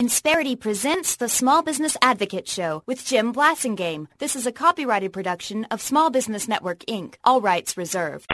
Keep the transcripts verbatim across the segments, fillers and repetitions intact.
Insperity presents the Small Business Advocate Show with Jim Blasingame. This is a copyrighted production of Small Business Network, Incorporated. All rights reserved.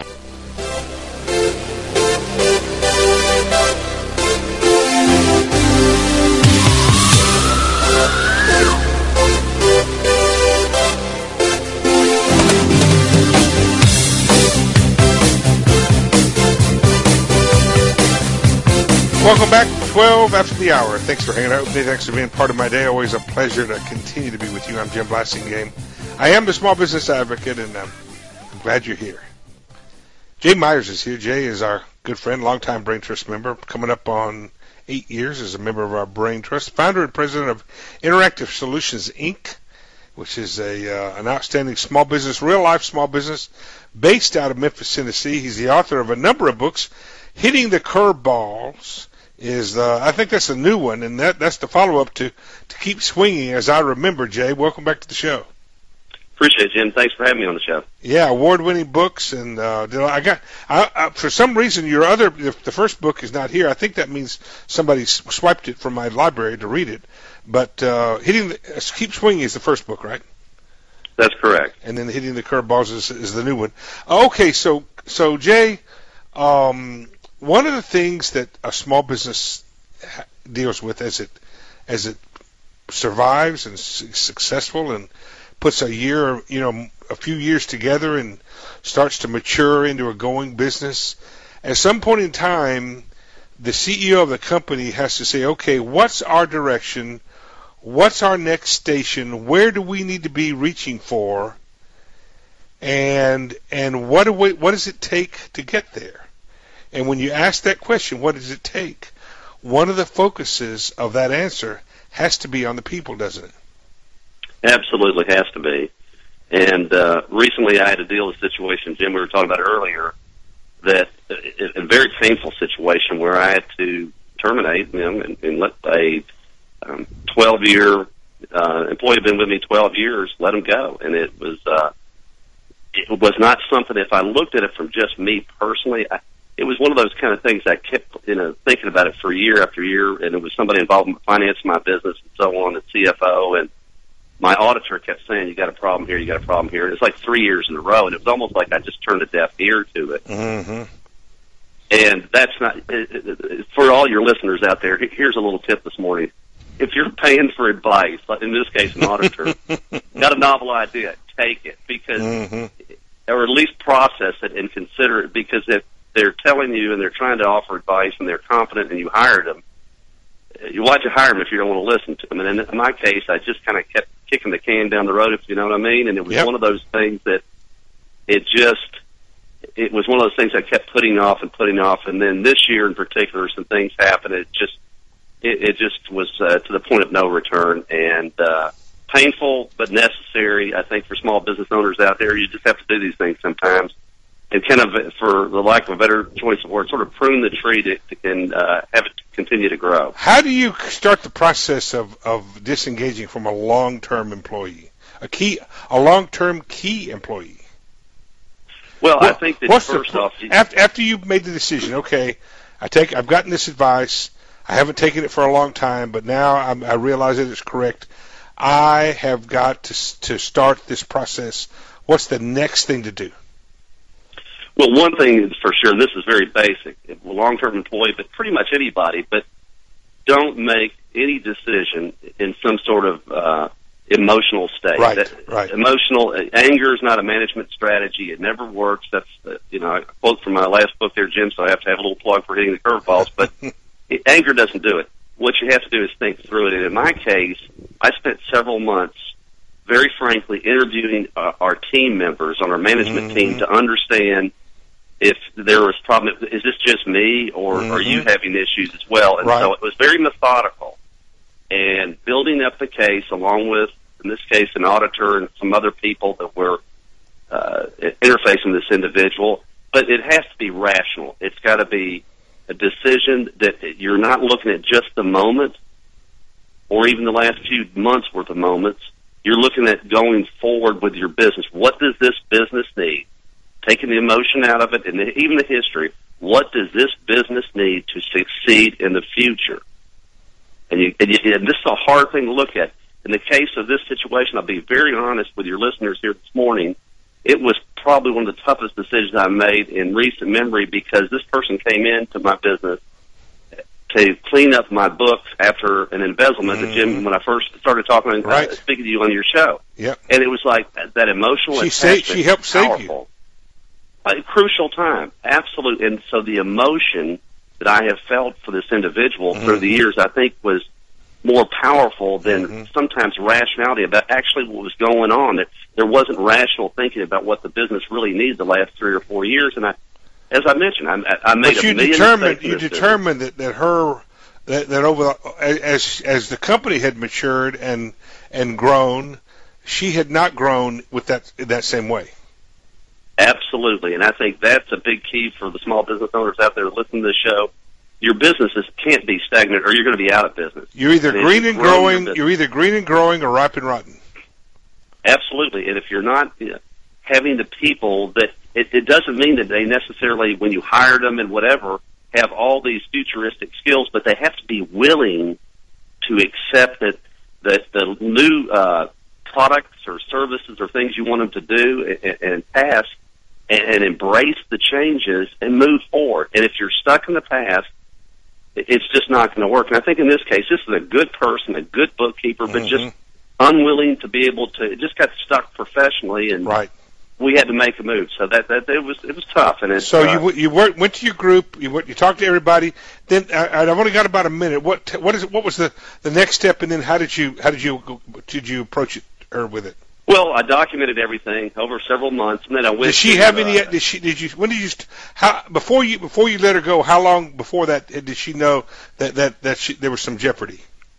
Welcome back, twelve after the hour. Thanks for hanging out with me. Thanks for being part of my day. Always a pleasure to continue to be with you. I'm Jim Blasingame. I am the Small Business Advocate, and um, I'm glad you're here. Jay Myers is here. Jay is our good friend, longtime Brain Trust member, coming up on eight years as a member of our Brain Trust, founder and president of Interactive Solutions, Incorporated, which is a uh, an outstanding small business, real-life small business based out of Memphis, Tennessee. He's the author of a number of books. Hitting the Curveballs is, uh, I think that's a new one, and that that's the follow-up to, to Keep Swinging, as I remember. Jay, welcome back to the show. Appreciate it, Jim. Thanks for having me on the show. Yeah, award-winning books, and uh, I got I, I, for some reason your other if the first book is not here. I think that means somebody swiped it from my library to read it. But uh, hitting the, uh, Keep Swinging is the first book, right? That's correct. And then Hitting the Curveballs is, is the new one. Okay, so so Jay, um, one of the things that a small business deals with as it as it survives and is successful and puts a year, you know, a few years together and starts to mature into a going business, at some point in time, the C E O of the company has to say, okay, what's our direction? What's our next station? Where do we need to be reaching for? And and what do we, what does it take to get there? And when you ask that question, what does it take? One of the focuses of that answer has to be on the people, doesn't it? Absolutely has to be. And uh, recently I had to deal with a situation, Jim, we were talking about earlier, that a, a very painful situation where I had to terminate, you know, and, and let a um, twelve-year uh, employee had been with me twelve years, let him go. And it was uh, it was not something, if I looked at it from just me personally, I, it was one of those kind of things I kept, you know, thinking about it for year after year, and it was somebody involved in finance, my business, and so on, the C F O, and my auditor kept saying, you got a problem here, you got a problem here. And it's like three years in a row, and it was almost like I just turned a deaf ear to it. Mm-hmm. And that's not, for all your listeners out there, here's a little tip this morning. If you're paying for advice, like in this case an auditor, got a novel idea, take it, because, mm-hmm. or at least process it and consider it, because if they're telling you and they're trying to offer advice and they're confident and you hired them, you watch you hire them if you don't want to listen to them. And in my case, I just kind of kept kicking the can down the road, if you know what I mean. And it was yep. one of those things that it just, it was one of those things I kept putting off and putting off. And then this year in particular, some things happened. It just, it, it just was uh, to the point of no return, and uh, painful but necessary. I think for small business owners out there, you just have to do these things sometimes. And kind of, for the lack of a better choice of words, sort of prune the tree to, to and uh, have it continue to grow. How do you start the process of, of disengaging from a long-term employee, a key, a long-term key employee? Well, what, I think that first the, off, after after you've made the decision, okay, I take, I've gotten this advice, I haven't taken it for a long time, but now I'm, I realize it is correct. I have got to to start this process. What's the next thing to do? Well, one thing is for sure, and this is very basic, a long-term employee, but pretty much anybody, but don't make any decision in some sort of uh, emotional state. Right, that, right. Emotional, anger is not a management strategy. It never works. That's, uh, you know, I quote from my last book there, Jim, so I have to have a little plug for Hitting the Curveballs, but it, anger doesn't do it. What you have to do is think through it. And in my case, I spent several months very frankly interviewing uh, our team members on our management mm-hmm. team to understand if there was problem, is this just me, or mm-hmm. are you having issues as well? And right. so it was very methodical, and building up the case along with, in this case, an auditor and some other people that were uh, interfacing with this individual. But it has to be rational. It's got to be a decision that you're not looking at just the moment or even the last few months' worth of moments. You're looking at going forward with your business. What does this business need? Taking the emotion out of it and the, even the history, what does this business need to succeed in the future? And, you, and, you, and this is a hard thing to look at. In the case of this situation, I'll be very honest with your listeners here this morning. It was probably one of the toughest decisions I made in recent memory, because this person came into my business to clean up my books after an embezzlement mm-hmm. that Jim, when I first started talking, right. uh, speaking to you on your show. Yep. And it was like that emotional she attachment. Saved, she helped save powerful. you. A crucial time, absolutely. And so the emotion that I have felt for this individual mm-hmm. through the years, I think, was more powerful than mm-hmm. sometimes rationality about actually what was going on. That there wasn't rational thinking about what the business really needs the last three or four years. And I, as I mentioned, I, I made but a you million determined you business. determined that, that her that, that over the, as as the company had matured and and grown, she had not grown with that that same way. Absolutely, and I think that's a big key for the small business owners out there listening to the show. Your businesses can't be stagnant, or you're going to be out of business. You're either and green and growing. Your you're either green and growing, or ripe and rotten. Absolutely, and if you're not you know, having the people that, it, it doesn't mean that they necessarily, when you hire them and whatever, have all these futuristic skills, but they have to be willing to accept that that the new uh, products or services or things you want them to do and, and pass, and, and embrace the changes and move forward. And if you're stuck in the past, it's just not going to work. And I think in this case, this is a good person, a good bookkeeper, but mm-hmm. just unwilling to be able to, it just got stuck professionally, and right. we had to make a move. So that, that it was it was tough. And it's, so uh, you you went, went to your group, you went, you talked to everybody. Then I, I've only got about a minute. What what is what was the, the next step? And then how did you how did you did you approach it or with it? Well, I documented everything over several months, and then I went. Did she to, have uh, any? Did she? Did you? When did you? How before you before you let her go? How long before that did she know that that that she, there was some jeopardy?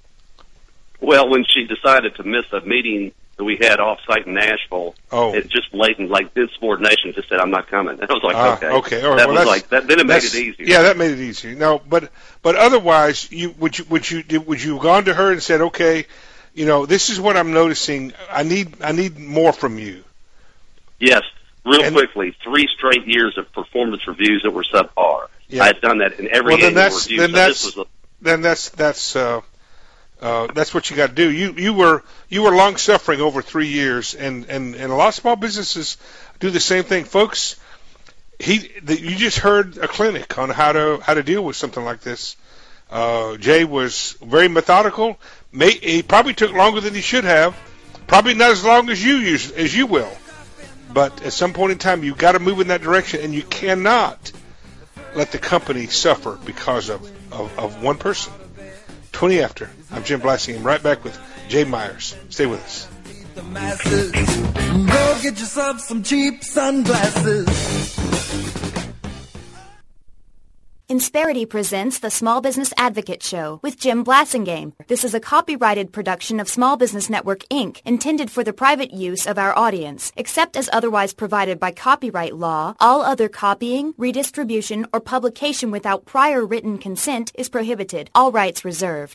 Well, when she decided to miss a meeting that we had off-site in Nashville, oh. it just blatant, like insubordination, just said, "I'm not coming." And I was like, uh, "Okay, okay, all right." That well, was like that. Then it made it easier. Yeah, that made it easier. No, but but otherwise, you would you would you would you have gone to her and said, "Okay, you know, this is what I'm noticing. I need I need more from you." Yes, real and, quickly, three straight years of performance reviews that were subpar. Yeah. I had done that in every well, then annual that's, review. Then so that's this was a, then that's that's uh, uh, that's what you got to do. You you were you were long suffering over three years, and, and, and a lot of small businesses do the same thing, folks. He the, you just heard a clinic on how to how to deal with something like this. Uh, Jay was very methodical. May, he probably took longer than he should have. Probably not as long as you use, as you will. But at some point in time, you've got to move in that direction, and you cannot let the company suffer because of, of, of one person. twenty after. I'm Jim Blasingame. Right back with Jay Myers. Stay with us. The masses. Go get yourself some cheap sunglasses. Insperity presents the Small Business Advocate Show with Jim Blasingame. This is a copyrighted production of Small Business Network, Incorporated, intended for the private use of our audience. Except as otherwise provided by copyright law, all other copying, redistribution, or publication without prior written consent is prohibited. All rights reserved.